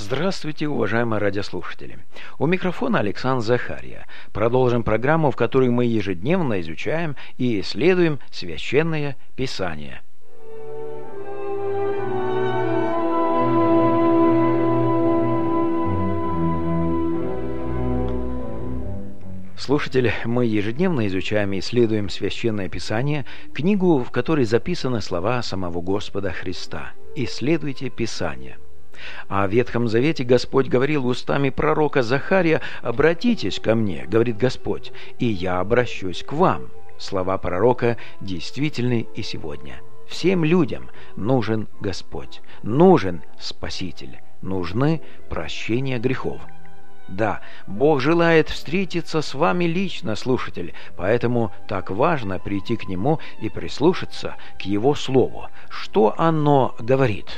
Здравствуйте, уважаемые радиослушатели. У микрофона Александр Захария. Продолжим программу, в которой мы ежедневно изучаем и исследуем Священное Писание. Слушатели, мы ежедневно изучаем и исследуем Священное Писание, книгу, в которой записаны слова самого Господа Христа. «Исследуйте Писание». А в Ветхом Завете Господь говорил устами пророка Захария: «Обратитесь ко мне, — говорит Господь, — и я обращусь к вам». Слова пророка действительны и сегодня. Всем людям нужен Господь, нужен Спаситель, нужны прощения грехов. Да, Бог желает встретиться с вами лично, слушатель, поэтому так важно прийти к Нему и прислушаться к Его Слову. Что оно говорит?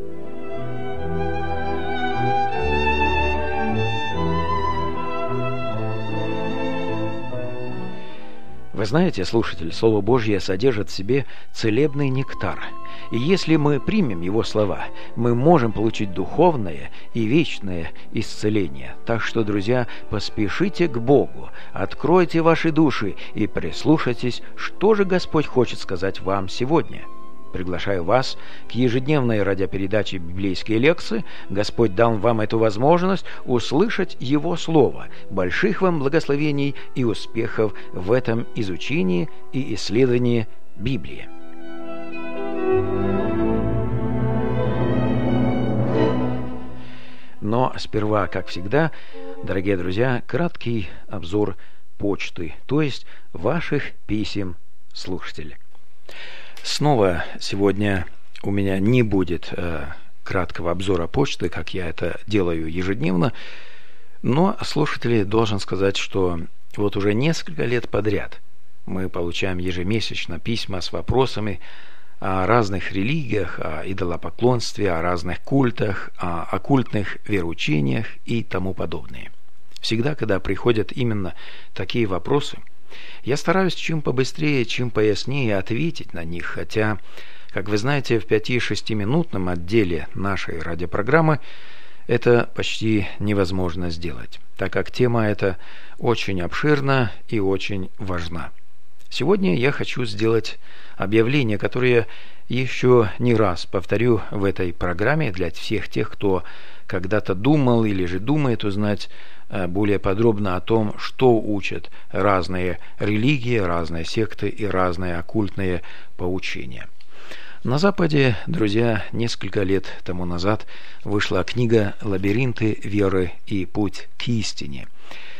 Вы знаете, слушатель, Слово Божье содержит в себе целебный нектар. И если мы примем его слова, мы можем получить духовное и вечное исцеление. Так что, друзья, поспешите к Богу, откройте ваши души и прислушайтесь, что же Господь хочет сказать вам сегодня. Приглашаю вас к ежедневной радиопередаче «Библейские лекции». Господь дал вам эту возможность услышать Его Слово. Больших вам благословений и успехов в этом изучении и исследовании Библии. Но сперва, как всегда, дорогие друзья, краткий обзор почты, то есть ваших писем, слушателей. Снова сегодня у меня не будет краткого обзора почты, как я это делаю ежедневно, но, слушатели, должен сказать, что вот уже несколько лет подряд мы получаем ежемесячно письма с вопросами о разных религиях, о идолопоклонстве, о разных культах, о оккультных вероучениях и тому подобное. Всегда, когда приходят именно такие вопросы, я стараюсь чем побыстрее, чем пояснее ответить на них, хотя, как вы знаете, в 5-6-минутном отделе нашей радиопрограммы это почти невозможно сделать, так как тема эта очень обширна и очень важна. Сегодня я хочу сделать объявление, которое еще не раз повторю в этой программе для всех тех, кто когда-то думал или же думает узнать более подробно о том, что учат разные религии, разные секты и разные оккультные поучения. На Западе, друзья, несколько лет тому назад вышла книга «Лабиринты веры и путь к истине».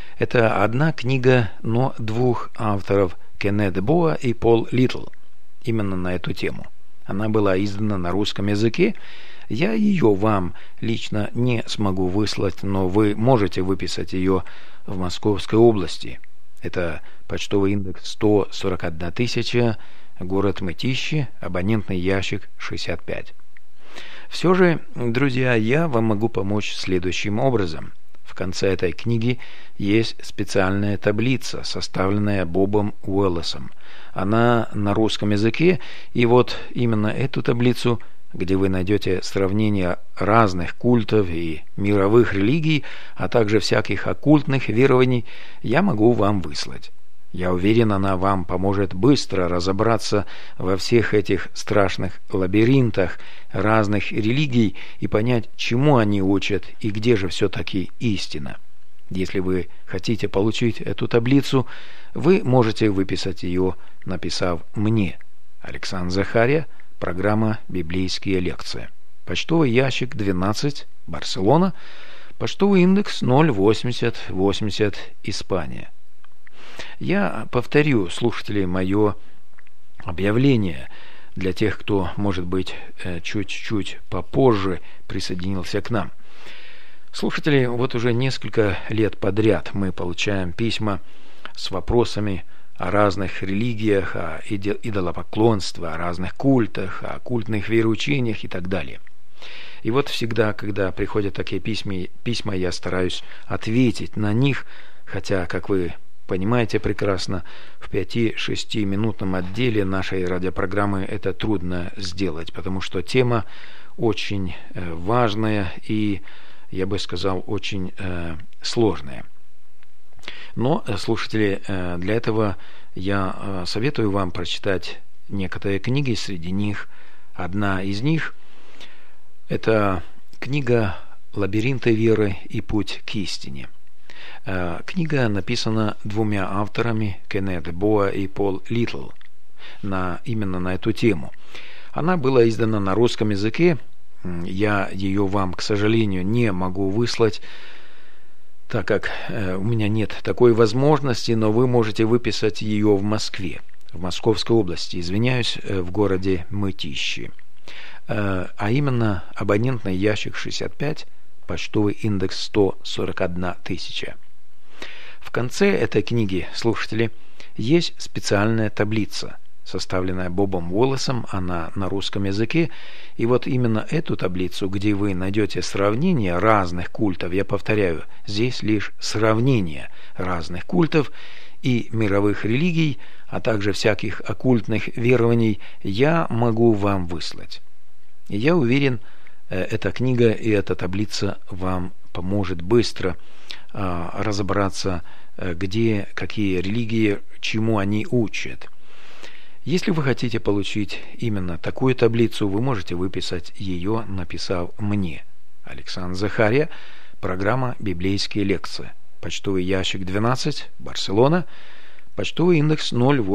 Это одна книга, но двух авторов, Кеннет Боа и Пол Литл, именно на эту тему. Она была издана на русском языке. Я ее вам лично не смогу выслать, но вы можете выписать ее в Московской области. Это почтовый индекс 141 000, город Мытищи, абонентный ящик 65. Все же, друзья, я вам могу помочь следующим образом. В конце этой книги есть специальная таблица, составленная Бобом Уэллесом. Она на русском языке, и вот именно эту таблицу, где вы найдете сравнение разных культов и мировых религий, а также всяких оккультных верований, я могу вам выслать. Я уверен, она вам поможет быстро разобраться во всех этих страшных лабиринтах разных религий и понять, чему они учат и где же все-таки истина. Если вы хотите получить эту таблицу, вы можете выписать ее, написав мне: Александр Захария, программа «Библейские лекции». Почтовый ящик 12, Барселона, почтовый индекс 08080, Испания. Я повторю, слушатели, мое объявление для тех, кто, может быть, чуть-чуть попозже присоединился к нам. Слушатели, вот уже несколько лет подряд мы получаем письма с вопросами о разных религиях, о идолопоклонстве, о разных культах, о оккультных вероучениях и так далее. И вот всегда, когда приходят такие письма, я стараюсь ответить на них, хотя, как вы понимаете прекрасно, в 5-6-минутном отделе нашей радиопрограммы это трудно сделать, потому что тема очень важная, и я бы сказал, очень сложное. Но, слушатели, для этого я советую вам прочитать некоторые книги. Среди них одна из них – это книга «Лабиринты веры и путь к истине». Книга написана двумя авторами, Кеннет Боа и Пол Литл, именно на эту тему. Она была издана на русском языке. Я ее вам, к сожалению, не могу выслать, так как у меня нет такой возможности, но вы можете выписать ее в Москве, в Московской области, извиняюсь, в городе Мытищи. А именно абонентный ящик 65, почтовый индекс 141 тысяча. В конце этой книги, слушатели, есть специальная таблица, составленная Бобом Уоллесом, она на русском языке. И вот именно эту таблицу, где вы найдете сравнение разных культов, я повторяю, здесь лишь сравнение разных культов и мировых религий, а также всяких оккультных верований, я могу вам выслать. И я уверен, эта книга и эта таблица вам поможет быстро разобраться, где какие религии, чему они учат. Если вы хотите получить именно такую таблицу, вы можете выписать ее, написав мне. Александр Захария, программа «Библейские лекции». Почтовый ящик 12, Барселона, почтовый индекс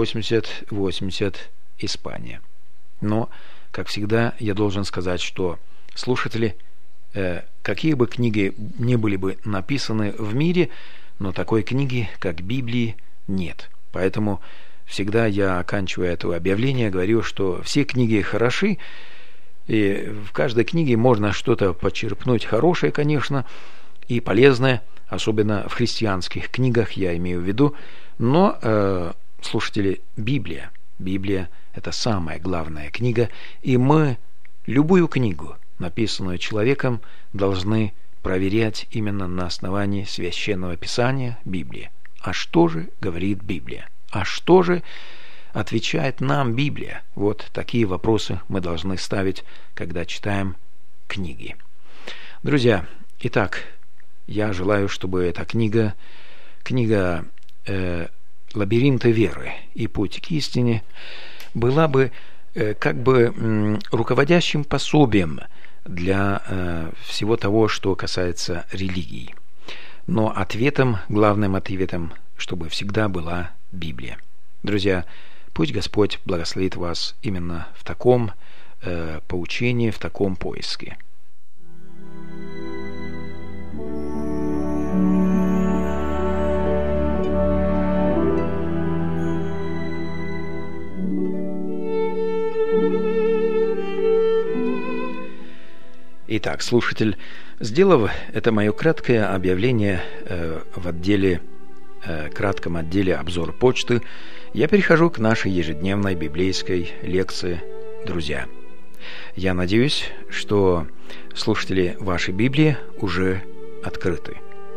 08080, Испания. Но, как всегда, я должен сказать, что слушатели, какие бы книги ни были бы написаны в мире, но такой книги, как Библии, нет. Поэтому всегда я, оканчивая это объявление, говорю, что все книги хороши, и в каждой книге можно что-то почерпнуть хорошее, конечно, и полезное, особенно в христианских книгах, я имею в виду. Но, слушатели, Библия – это самая главная книга, и мы любую книгу, написанную человеком, должны проверять именно на основании Священного Писания, Библии. А что же говорит Библия? А что же отвечает нам Библия? Вот такие вопросы мы должны ставить, когда читаем книги. Друзья, итак, я желаю, чтобы эта книга «Лабиринты веры и путь к истине» была бы руководящим пособием для всего того, что касается религий. Но главным ответом, чтобы всегда была Библия. Друзья, пусть Господь благословит вас именно в таком поучении, в таком поиске. Итак, слушатель, сделав это мое краткое объявление в кратком отделе «Обзор почты», я перехожу к нашей ежедневной библейской лекции «Друзья». Я надеюсь, что слушатели вашей Библии уже открыты.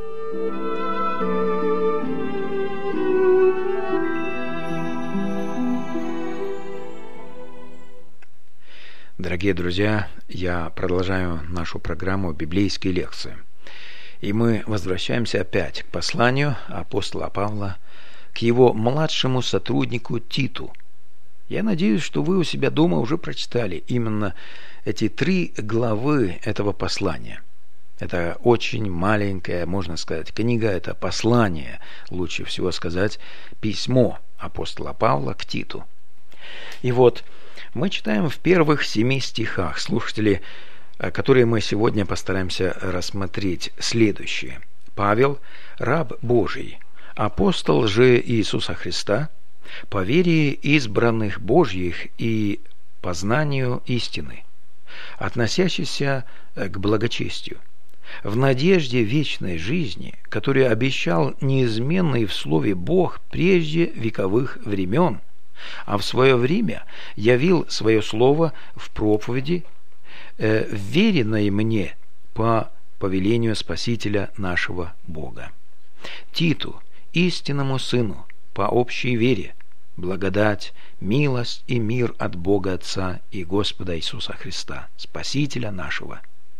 Дорогие друзья, я продолжаю нашу программу «Библейские лекции». И мы возвращаемся опять к посланию апостола Павла к его младшему сотруднику Титу. Я надеюсь, что вы у себя дома уже прочитали именно эти 3 главы этого послания. Это очень маленькая, можно сказать, книга, это послание, лучше всего сказать, письмо апостола Павла к Титу. И вот мы читаем в первых 7 стихах, слушатели, которые мы сегодня постараемся рассмотреть, следующее. Павел, раб Божий, апостол же Иисуса Христа, по вере избранных Божьих и познанию истины, относящийся к благочестию, в надежде вечной жизни, которую обещал неизменный в Слове Бог прежде вековых времен, а в свое время явил свое слово в проповеди, веренной мне по повелению Спасителя нашего Бога. Титу, истинному сыну, по общей вере, благодать, милость и мир от Бога Отца и Господа Иисуса Христа, Спасителя нашего.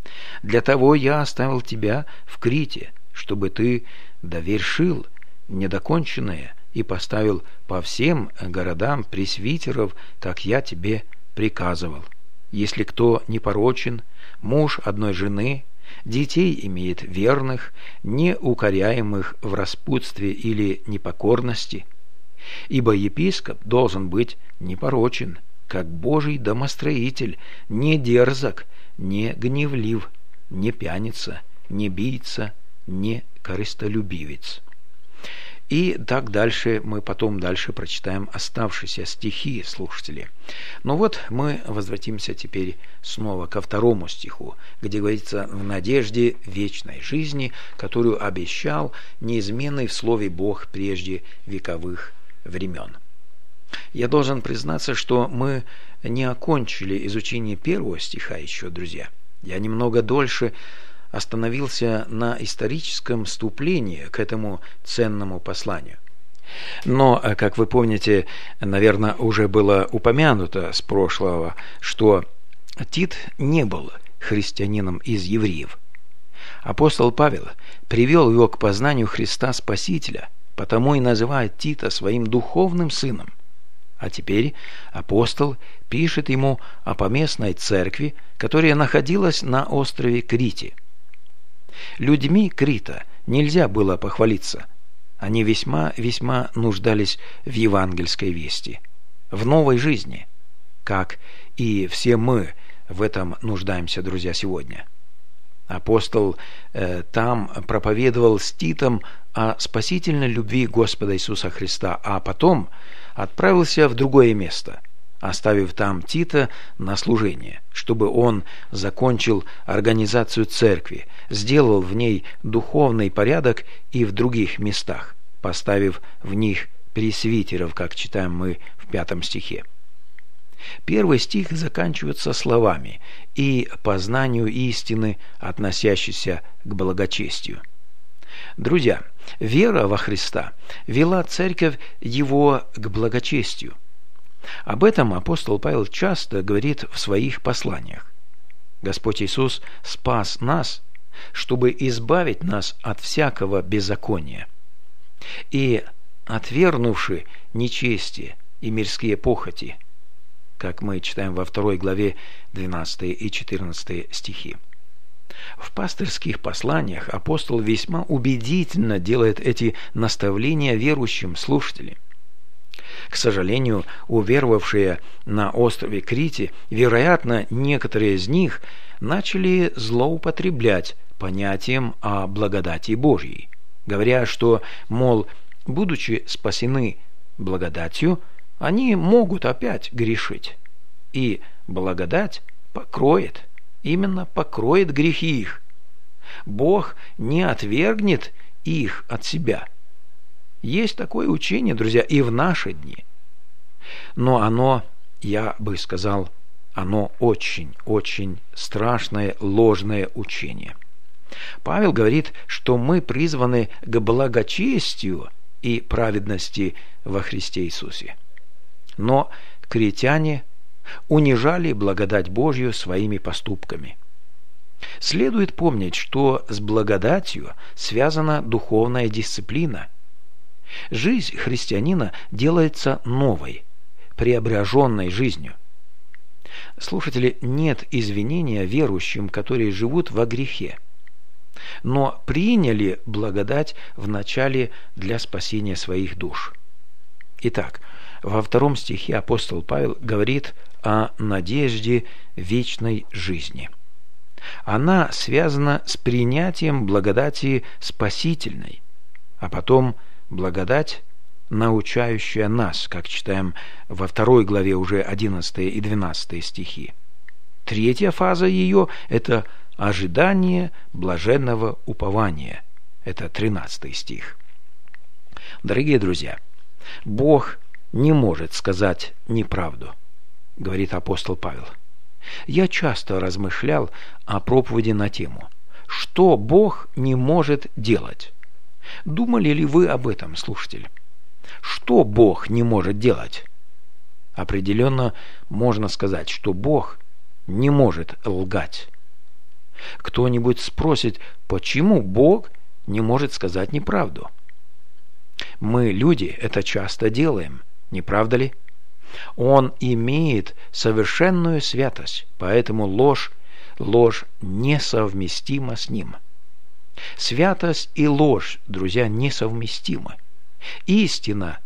Для того я оставил тебя в Крите, чтобы ты довершил недоконченное и поставил по всем городам пресвитеров, как я тебе приказывал. Если кто непорочен, муж одной жены, детей имеет верных, не укоряемых в распутстве или непокорности, ибо епископ должен быть непорочен, как Божий домостроитель, не дерзок, не гневлив, не пьяница, не бийца, не корыстолюбивец. И так дальше, мы потом дальше прочитаем оставшиеся стихи, слушатели. Но вот мы возвратимся теперь снова ко второму стиху, где говорится «в надежде вечной жизни, которую обещал неизменный в слове Бог прежде вековых времен». Я должен признаться, что мы не окончили изучение первого стиха еще, друзья. Я немного дольше остановился на историческом вступлении к этому ценному посланию. Но, как вы помните, наверное, уже было упомянуто с прошлого, что Тит не был христианином из евреев. Апостол Павел привел его к познанию Христа Спасителя, потому и называет Тита своим духовным сыном. А теперь апостол пишет ему о поместной церкви, которая находилась на острове Крите. Людьми Крита нельзя было похвалиться. Они весьма нуждались в евангельской вести, в новой жизни, как и все мы в этом нуждаемся, друзья, сегодня. Апостол там проповедовал с Титом о спасительной любви Господа Иисуса Христа, а потом отправился в другое место, оставив там Тита на служение, чтобы он закончил организацию церкви, сделал в ней духовный порядок и в других местах, поставив в них пресвитеров, как читаем мы в 5 стихе. Первый стих заканчивается словами «и познанию истины, относящейся к благочестию». Друзья, вера во Христа вела церковь его к благочестию. Об этом апостол Павел часто говорит в своих посланиях. Господь Иисус спас нас, чтобы избавить нас от всякого беззакония. И, отвергнувши нечестие и мирские похоти, как мы читаем во 2 главе 12 и 14 стихи. В пастырских посланиях апостол весьма убедительно делает эти наставления верующим слушателям. К сожалению, уверовавшие на острове Крите, вероятно, некоторые из них начали злоупотреблять понятием о благодати Божьей, говоря, что, мол, будучи спасены благодатью, они могут опять грешить, и благодать покроет, именно покроет грехи их. Бог не отвергнет их от себя. Есть такое учение, друзья, и в наши дни. Но оно, я бы сказал, оно очень страшное, ложное учение. Павел говорит, что мы призваны к благочестию и праведности во Христе Иисусе. Но критяне унижали благодать Божью своими поступками. Следует помнить, что с благодатью связана духовная дисциплина. Жизнь христианина делается новой, преображенной жизнью. Слушатели, нет извинения верующим, которые живут во грехе, но приняли благодать вначале для спасения своих душ. Итак, во 2 стихе апостол Павел говорит о надежде вечной жизни. Она связана с принятием благодати спасительной, а потом благодать, научающая нас, как читаем во 2 главе уже 11 и 12 стихи. Третья фаза ее – это ожидание блаженного упования. Это 13 стих. Дорогие друзья, Бог не может сказать неправду, говорит апостол Павел. Я часто размышлял о проповеди на тему «Что Бог не может делать?». Думали ли вы об этом, слушатель? Что Бог не может делать? Определенно можно сказать, что Бог не может лгать. Кто-нибудь спросит, почему Бог не может сказать неправду? Мы, люди, это часто делаем, не правда ли? Он имеет совершенную святость, поэтому ложь несовместима с ним. Святость и ложь, друзья, несовместимы. Истина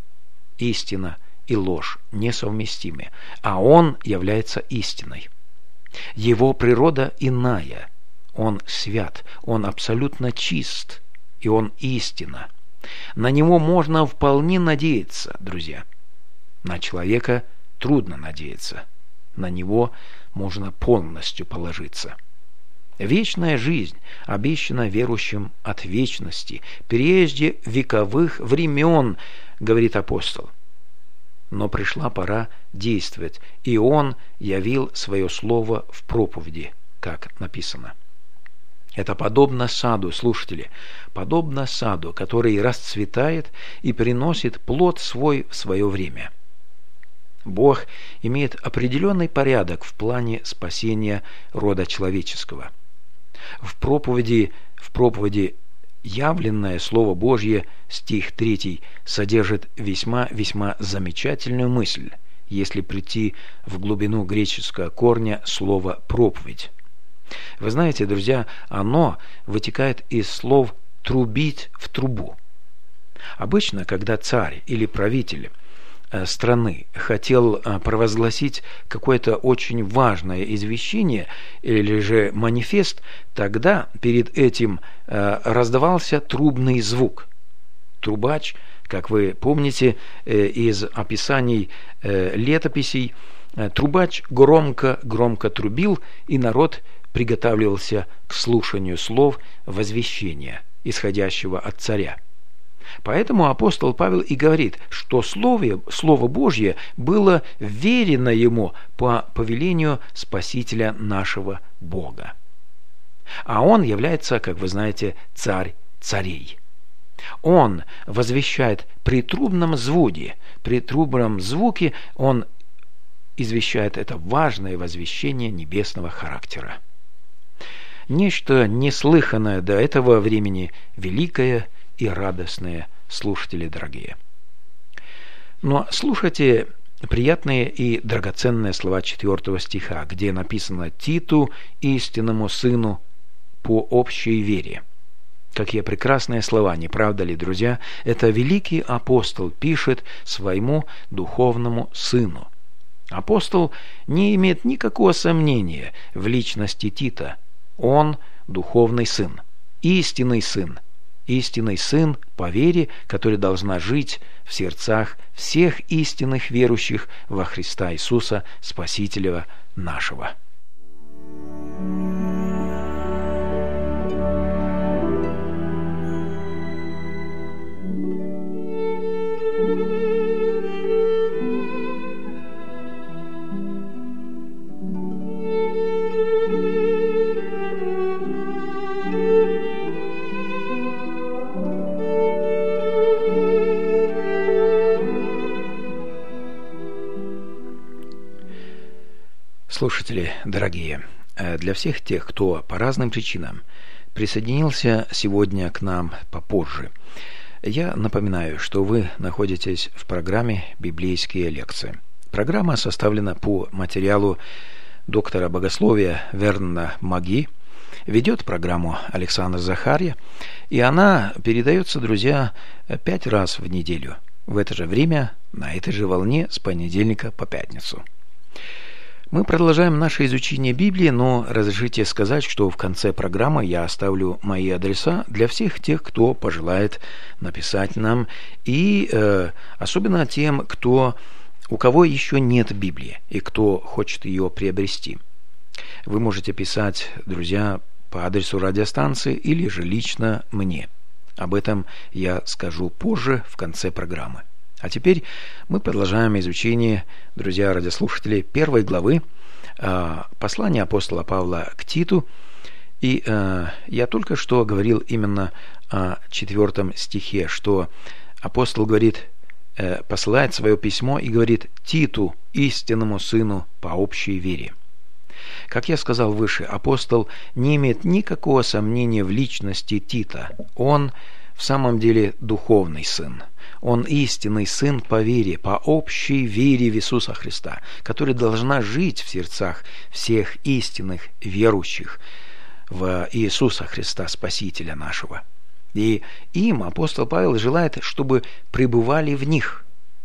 и ложь несовместимы, а он является истиной. Его природа иная. Он свят, он абсолютно чист, и он истина. На него можно вполне надеяться, друзья. На человека трудно надеяться. На него можно полностью положиться. Вечная жизнь обещана верующим от вечности, прежде вековых времен, говорит апостол. Но пришла пора действовать, и он явил свое слово в проповеди, как написано. Это подобно саду, слушатели, подобно саду, который расцветает и приносит плод свой в свое время. Бог имеет определенный порядок в плане спасения рода человеческого. В проповеди явленное Слово Божье, стих 3, содержит весьма замечательную мысль, если прийти в глубину греческого корня слова «проповедь». Вы знаете, друзья, оно вытекает из слов «трубить в трубу». Обычно, когда царь или правитель страны хотел провозгласить какое-то очень важное извещение или же манифест, тогда перед этим раздавался трубный звук. Трубач, как вы помните из описаний летописей, трубач громко трубил, и народ приготавливался к слушанию слов возвещения, исходящего от царя. Поэтому апостол Павел и говорит, что Слово Божье было верено ему по повелению Спасителя нашего Бога. А он является, как вы знаете, царь царей. Он возвещает при трубном звуке, он извещает это важное возвещение небесного характера. Нечто неслыханное до этого времени, великое и радостные, слушатели дорогие. Но слушайте приятные и драгоценные слова 4 стиха, где написано «Титу, истинному сыну, по общей вере». Какие прекрасные слова, не правда ли, друзья? Это великий апостол пишет своему духовному сыну. Апостол не имеет никакого сомнения в личности Тита. Он духовный сын, истинный сын по вере, который должна жить в сердцах всех истинных верующих во Христа Иисуса, Спасителя нашего. Слушатели дорогие, для всех тех, кто по разным причинам присоединился сегодня к нам попозже, я напоминаю, что вы находитесь в программе «Библейские лекции». Программа составлена по материалу доктора богословия Вернона Маги, ведет программу Александр Захарья, и она передается, друзья, 5 раз в неделю, в это же время, на этой же волне, с понедельника по пятницу. Мы продолжаем наше изучение Библии, но разрешите сказать, что в конце программы я оставлю мои адреса для всех тех, кто пожелает написать нам, и особенно тем, у кого еще нет Библии и кто хочет ее приобрести. Вы можете писать, друзья, по адресу радиостанции или же лично мне. Об этом я скажу позже, в конце программы. А теперь мы продолжаем изучение, друзья радиослушатели, 1 главы послания апостола Павла к Титу. И я только что говорил именно о 4 стихе, что апостол говорит, посылает свое письмо и говорит Титу, истинному сыну по общей вере. Как я сказал выше, апостол не имеет никакого сомнения в личности Тита. Он в самом деле духовный сын. Он истинный сын по вере, по общей вере в Иисуса Христа, которая должна жить в сердцах всех истинных верующих в Иисуса Христа, Спасителя нашего. И им апостол Павел желает, чтобы пребывали в них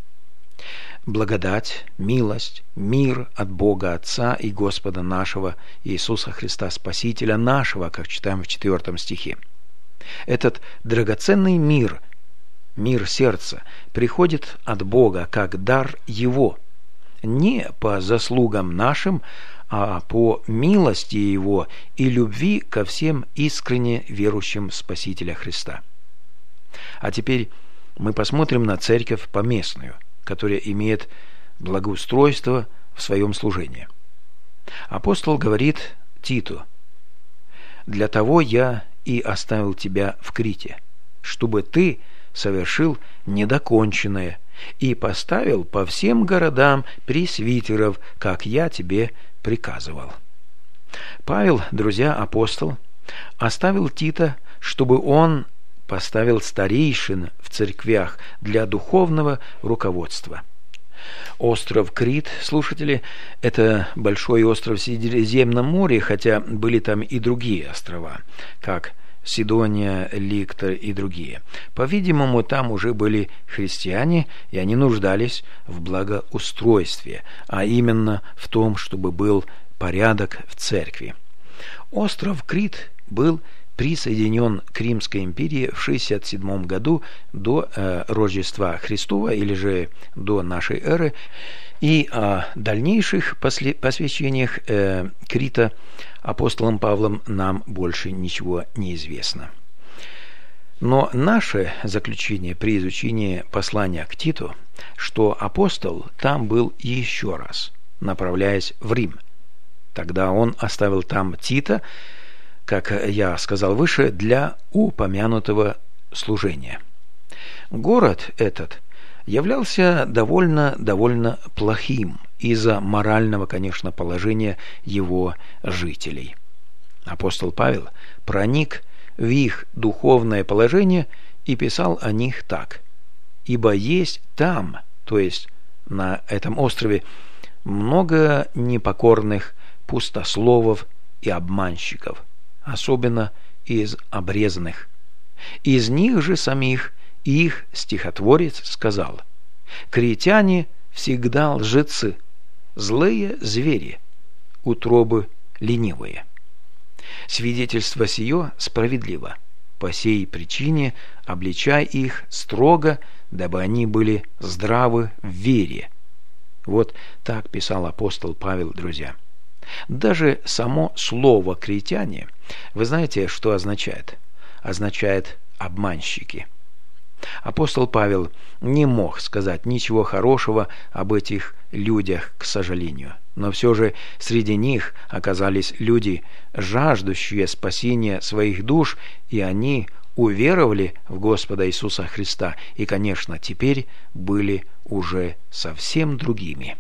благодать, милость, мир от Бога Отца и Господа нашего Иисуса Христа, Спасителя нашего, как читаем в 4 стихе. Этот драгоценный мир, мир сердца, приходит от Бога как дар Его, не по заслугам нашим, а по милости Его и любви ко всем искренне верующим в Спасителя Христа. А теперь мы посмотрим на церковь поместную, которая имеет благоустройство в своем служении. Апостол говорит Титу: «Для того я и оставил тебя в Крите, чтобы ты совершил недоконченное и поставил по всем городам пресвитеров, как я тебе приказывал». Павел, друзья, апостол, оставил Тита, чтобы он поставил старейшин в церквях для духовного руководства. Остров Крит, слушатели, это большой остров в Средиземном море, хотя были там и другие острова, как Сидония, Ликтор и другие. По-видимому, там уже были христиане, и они нуждались в благоустройстве, а именно в том, чтобы был порядок в церкви. Остров Крит был присоединен к Римской империи в 67 году до Рождества Христова, или же до нашей эры, и о дальнейших посвящениях Крита апостолом Павлом нам больше ничего не известно. Но наше заключение при изучении послания к Титу, что апостол там был еще раз, направляясь в Рим. Тогда он оставил там Тита, как я сказал выше, для упомянутого служения. Город этот являлся довольно плохим из-за морального, конечно, положения его жителей. Апостол Павел проник в их духовное положение и писал о них так: «Ибо есть там, то есть на этом острове, много непокорных пустословов и обманщиков, особенно из обрезанных. Из них же самих их стихотворец сказал: критяне всегда лжецы, злые звери, утробы ленивые. Свидетельство сие справедливо. По сей причине обличай их строго, дабы они были здравы в вере». Вот так писал апостол Павел, друзья. Даже само слово «критяне», вы знаете, что означает? Означает «обманщики». Апостол Павел не мог сказать ничего хорошего об этих людях, к сожалению. Но все же среди них оказались люди, жаждущие спасения своих душ, и они уверовали в Господа Иисуса Христа, и, конечно, теперь были уже совсем другими.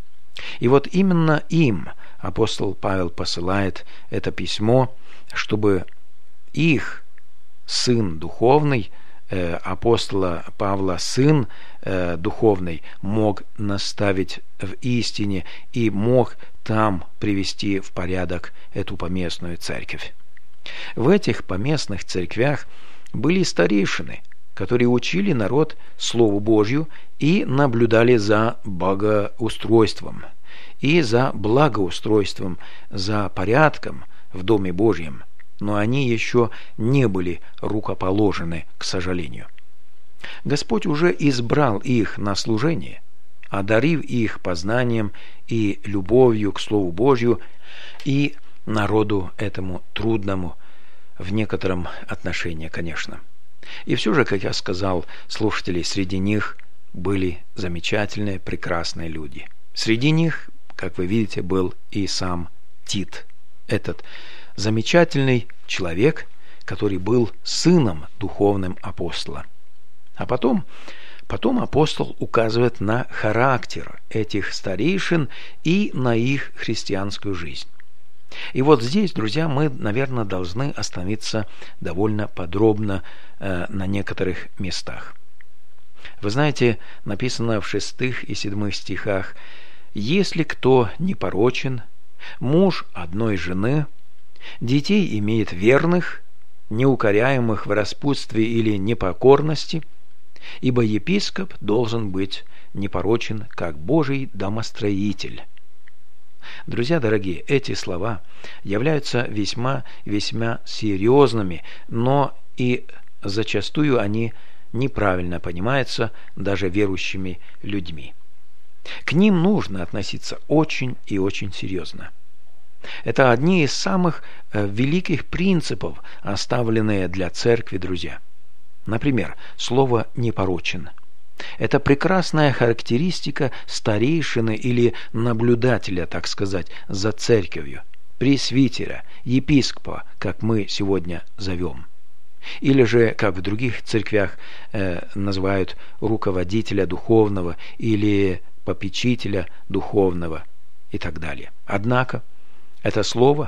И вот именно им апостол Павел посылает это письмо, чтобы их сын духовный, апостола Павла сын духовный, мог наставить в истине и мог там привести в порядок эту поместную церковь. В этих поместных церквях были старейшины, которые учили народ Слову Божью и наблюдали за богоустройством и за благоустройством, за порядком в Доме Божьем, но они еще не были рукоположены, к сожалению. Господь уже избрал их на служение, одарив их познанием и любовью к Слову Божью и народу этому трудному в некотором отношении, конечно. И все же, как я сказал, слушатели, среди них были замечательные, прекрасные люди. Среди них, как вы видите, был и сам Тит, этот замечательный человек, который был сыном духовным апостола. А потом апостол указывает на характер этих старейшин и на их христианскую жизнь. И вот здесь, друзья, мы, наверное, должны остановиться довольно подробно на некоторых местах. Вы знаете, написано в 6 и 7 стихах: «Если кто непорочен, муж одной жены, детей имеет верных, неукоряемых в распутстве или непокорности, ибо епископ должен быть непорочен, как Божий домостроитель». Друзья дорогие, эти слова являются весьма серьезными, но и зачастую они неправильно понимаются даже верующими людьми. К ним нужно относиться очень и очень серьезно. Это одни из самых великих принципов, оставленные для церкви, друзья. Например, слово «непорочен». Это прекрасная характеристика старейшины или наблюдателя, так сказать, за церковью, пресвитера, епископа, как мы сегодня зовем. Или же, как в других церквях называют, руководителя духовного или попечителя духовного и так далее. Однако это слово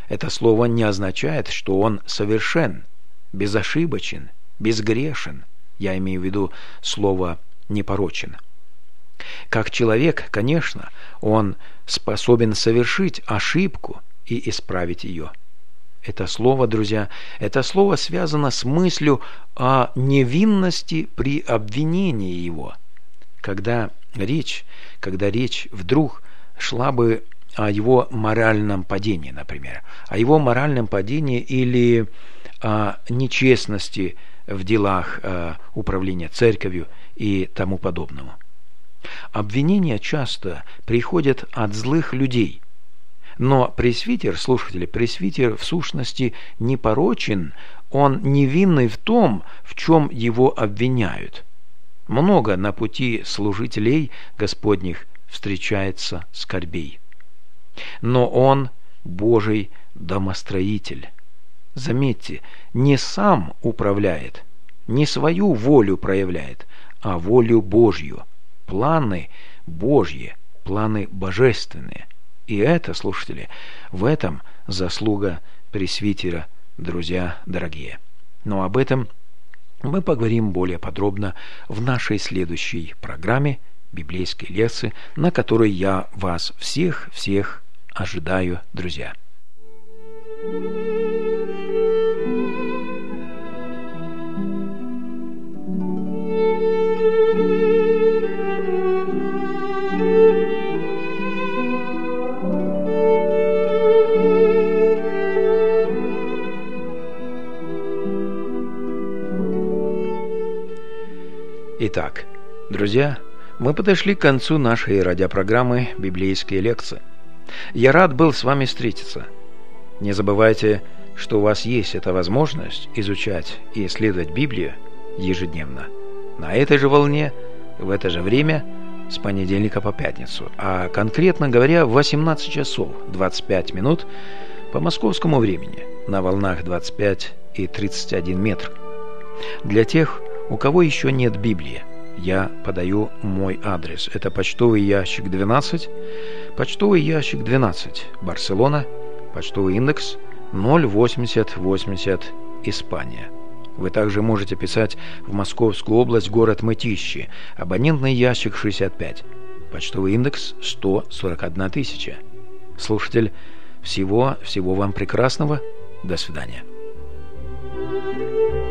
не означает, что он совершен, безошибочен, безгрешен. Я имею в виду слово «непорочен». Как человек, конечно, он способен совершить ошибку и исправить ее. Это слово, друзья, это слово связано с мыслью о невинности при обвинении его. Когда речь вдруг шла бы о его моральном падении, например, о его моральном падении или о нечестности в делах управления церковью и тому подобному. Обвинения часто приходят от злых людей, но пресвитер, слушатели, пресвитер в сущности непорочен, он невинный в том, в чем его обвиняют. Много на пути служителей Господних встречается скорбей. Но он Божий домостроитель. Заметьте, не сам управляет, не свою волю проявляет, а волю Божью, планы Божьи, планы божественные. И это, слушатели, в этом заслуга пресвитера, друзья дорогие. Но об этом мы поговорим более подробно в нашей следующей программе библейской лекции, на которой я вас всех ожидаю, друзья. Итак, друзья, мы подошли к концу нашей радиопрограммы «Библейские лекции». Я рад был с вами встретиться. Не забывайте, что у вас есть эта возможность изучать и исследовать Библию ежедневно. На этой же волне, в это же время, с понедельника по пятницу, а конкретно говоря, в 18 часов 25 минут по московскому времени на волнах 25 и 31 метр. Для тех, у кого еще нет Библии, я подаю мой адрес. Это почтовый ящик 12, Барселона, почтовый индекс 08080, Испания. Вы также можете писать в Московскую область, город Мытищи, абонентный ящик 65, почтовый индекс 141 тысяча. Слушатель, всего вам прекрасного. До свидания.